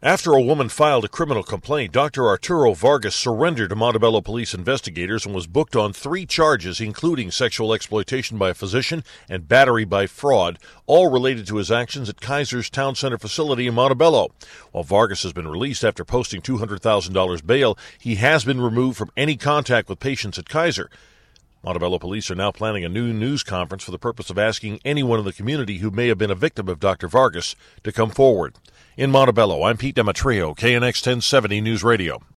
After a woman filed a criminal complaint, Dr. Arturo Vargas surrendered to Montebello police investigators and was booked on 3 charges, including sexual exploitation by a physician and battery by fraud, all related to his actions at Kaiser's Town Center facility in Montebello. While Vargas has been released after posting $200,000 bail, he has been removed from any contact with patients at Kaiser. Montebello police are now planning a new news conference for the purpose of asking anyone in the community who may have been a victim of Dr. Vargas to come forward. In Montebello, I'm Pete Demetrio, KNX 1070 News Radio.